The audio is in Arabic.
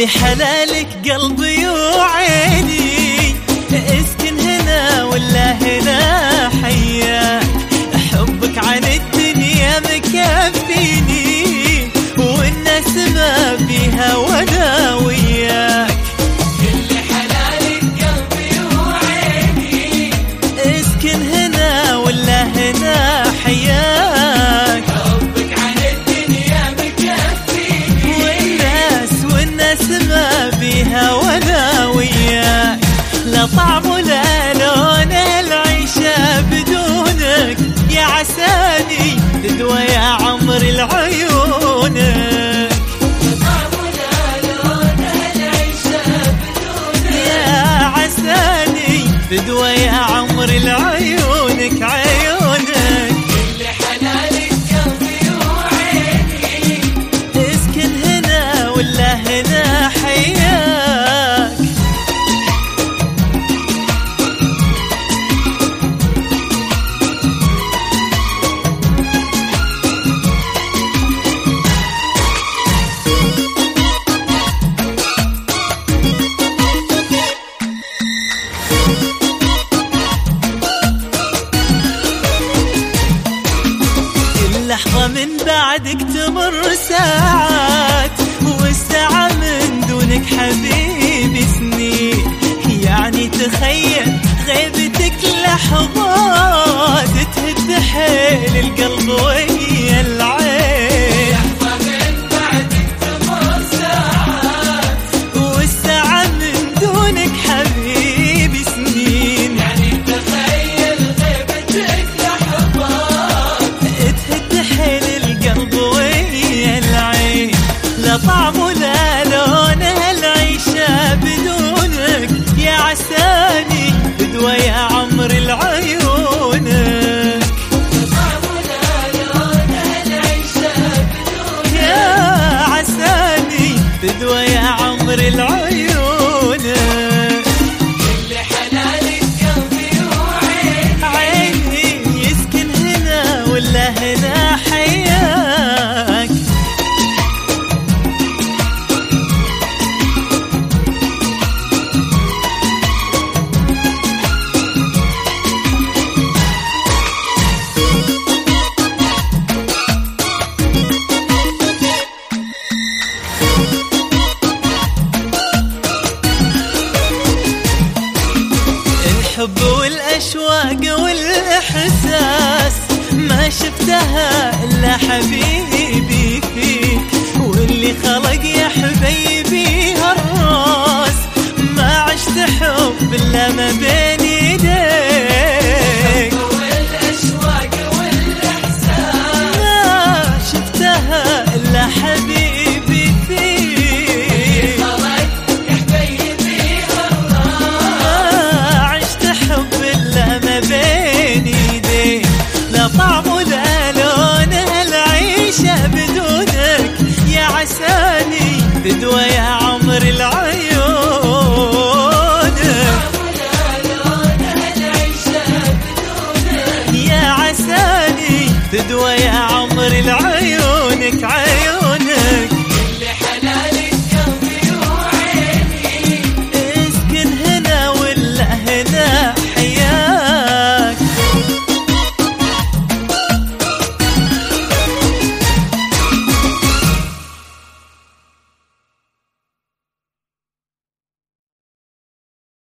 حلالك قلبي وعيني، اسكن هنا ولا هنا حياك، حبك عن الدنيا مكفيني، والناس ما بيها وانا وياك. كل حلالك قلبي وعيني، اسكن هنا ولا هنا حياك، حبك عن الدنيا مكفيني، والناس ما بيها وانا وياك. لا طعم ولا لون العيشة بدونك، يا عساني تدوى يا عمر العيونك. طعم ولا لون العيشة بدونك، يا عساني تدوى يا عمر العيونك عيونك. كل حلالك قلبي وعيني، اسكن هنا ولا هنا حياك. لحظة من بعدك تمر ساعات، والساعة من دونك حبيبي سنين، يعني تخيل غيبتك لحظات تهد حيل القلب ويا العين. لحظة من بعدك تمر ساعات، والساعة من دونك حبيبي سنين، يعني تخيل غيبتك لحظات تهد حيل القلب ويا العين. لا طعم ولا لون العيشة بدونك، يا عساني بدوى يا عمر العيونك. طعم ولا لون العيشة بدونك، يا عساني بدوى يا عمر العيونك. كل حلالك قلبي وعيني، عيني يسكن هنا ولا هنا حياك. الحب والأشواق والإحساس ما شفتها إلا حبيبي فيك، واللي خلق يا حبيبي هالراس ما عشت حب إلا ما بين يديك. والأشواق والإحساس ما شفتها إلا حبيبي فيك، خلق يا حبيبي هالراس، ما عشت حب إلا ما بين يديك. لا طعم ولا لون العيشة بدونك، يا عساني بدوى يا عمر العيونك.